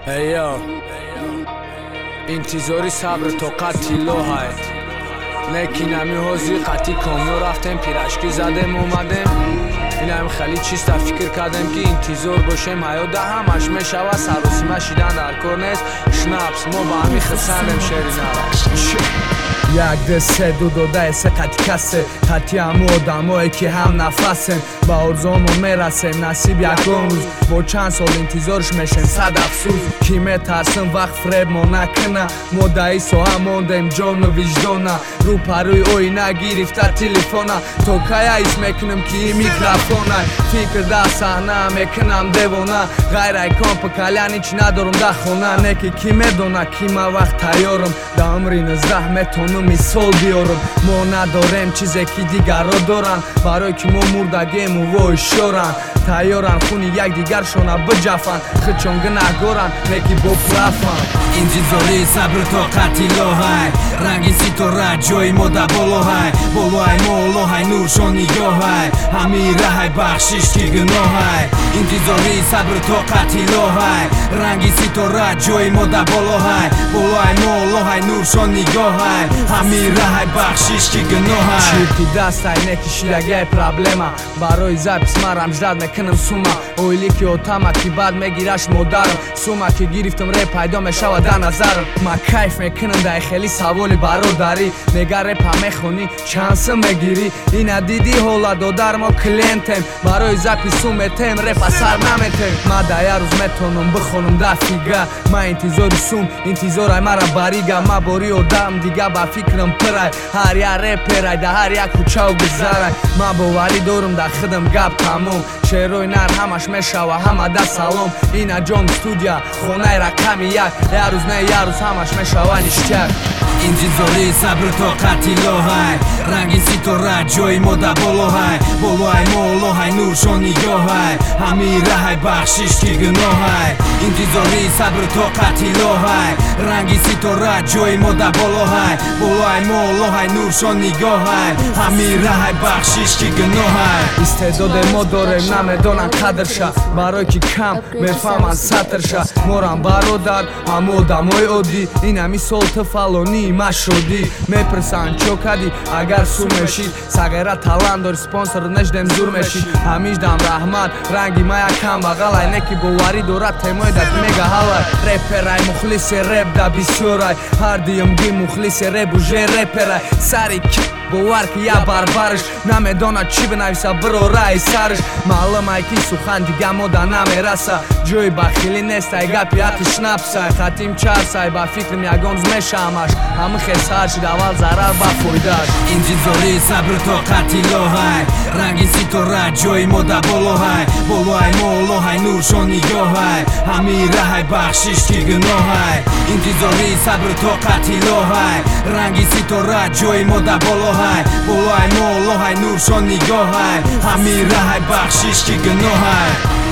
Eyo, intizori sabr toqati lohai Nekinami hozi qati komyo raftem pirashki zadem omadem Inam khali chista fikr kardem ki intizor boshem hayoda hamash meshava sarosima shidan dar kor nest shnaps mo ba hami khsanem sherinara یک دسته دو دسته قطی کسه قطی همو آدمایی که هم نفسن با ارزامو میرسیم نصیب یک روز با چند سال انتظارش میشن صد افسوس کیمه ترسن وقت فریب ما نکنه ما دایسو هم موندیم جان و وجدانه رو پروی اوینه گرفته تلفونه تو کیا ایس میکنم که میکروفونه فکر ده صحنه میکنم دیوانه غیر ایکان پا کلیان هیچ ندارم ده خونه نکی کی میدونه کی ما وقت تیارم ده عمری 19 میتونم مثال بیارم ما نداریم چیزی که دیگر را دارن برای که ما مردگیم و وای شورن تیارن خونی یک دیگرشونه بجفن خچانگه نگارن نکی با پلفن انتظاری صبر طاقتی لاهای رنگی ستاره جای ما در بالاهای بالای ما لاهای نورشان نگاهای همی رهای بخشش که گناهای انتظاری صبر طاقتی لاهای رنگی ستاره جای ما در بالاهای بالای ما لاهای نورشان نگاهای همی رهای بخشش که گناهای چیرکی دستای نکشیدگه پرابلما برای زپس مرم جداد میکنم سوما اویلی که اوتاما که بعد میگیرش مادرم سوما که گرفتم ری پیدا میشود در نظرم ما کیف میکنم در خیلی سوالی برادری نگر رپ میخونی چانس میگیری اینا دیدی حالا دادر ما کلینتم برای زپی سومتم رپ سر نمیتم ما در روز میتونم بخونم دفیگه ما انتظار سوم انتظار مرا بریگه ما باری آدم دیگه با فکرم پرای هر یک رپرای در هر یک کوچه و گذرای ما باوری دارم در خودم گپ تموم شعرهای نر همش میشوه همه در سلام اینا جام استودیا خونه رقم یک روز نه یه روز همش میشوه نشتر انتظاری صبر طاقتی لاهای رنگی ستاره جای ما در بالاهای بالای ما لاهای نورشان نگاهای همی رهای بخشش که گناهای انتظاری صبر طاقتی لاهای رنگی ستاره جای ما در بالاهای بالای ما لاهای نورشان نگاهای همی رهای بخشش که گناهای استعداد ما داریم نمیدونن قدرشا برای که کم میفهمن سطرشا مورم برادر هم آدمای عادی این همی سال تفلانی مشهودی میپرسن چو کدی اگر سو میشید سغیره تلند داری سپانسر نشدم زور میشید همیش دم رحمت رنگی ما یکم بغلای نکی باوری دارد تیمای دک میگه حالای رپرای مخلص رپ دا بیسیورای هر دیم گی مخلص رپ و جه رپرای سری کی باور که یا بربرش نمیداند چی بنویسه برو رای سرش معلوم ای که سخن دیگه مودا نمیرسه جوی بخیلی نیست ای گپی حتیش نفسه خطیم چرسه با فکرم یگانز میشه همش همه خسار شد اول ضرر با فویدهش انتظاری صبر طاقتی لاهای رنگی ستاره جای ما در بالاهای بالای ما لاهای نورشان نگاهای همی رهای بخشش که گناهای انتظاری صبر طاقتی لاهای رنگی ستاره جای ما در بالاهای بالای ما لاهای نورشان نگاهای همی رهای بخشش که گناهای